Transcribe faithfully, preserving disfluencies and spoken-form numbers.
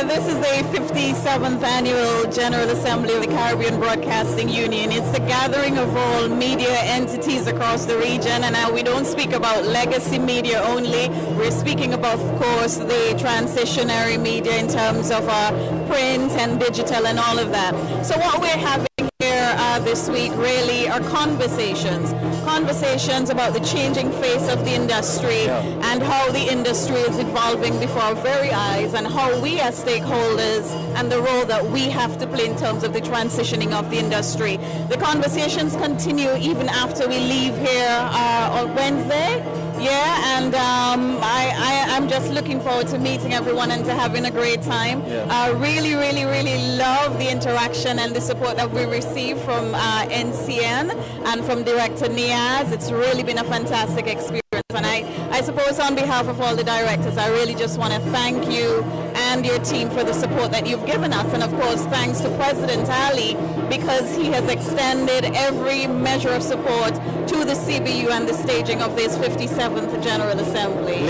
this is the fifty-seventh Annual General Assembly of the Caribbean Broadcasting Union. It's the gathering of all media entities across the region, and now we don't speak about legacy media only. We're speaking about, of course, the transitionary media in terms of uh, print and digital and all of that. So what we're having here uh, this week really are conversations. Conversations about the changing face of the industry yeah. and how the industry is evolving before our very eyes, and how we as stakeholders and the role that we have to play in terms of the transitioning of the industry. The conversations continue even after we leave here uh, on Wednesday. Yeah, and um, I, I, I'm just looking forward to meeting everyone and to having a great time. Yeah. Uh, really, really, really love the interaction and the support that we receive from uh, N C N and from Director Niaz. It's really been a fantastic experience. And I, I suppose on behalf of all the directors, I really just want to thank you and your team for the support that you've given us. And of course, thanks to President Ali, because he has extended every measure of support to the C B U and the staging of this fifty-seventh General Assembly.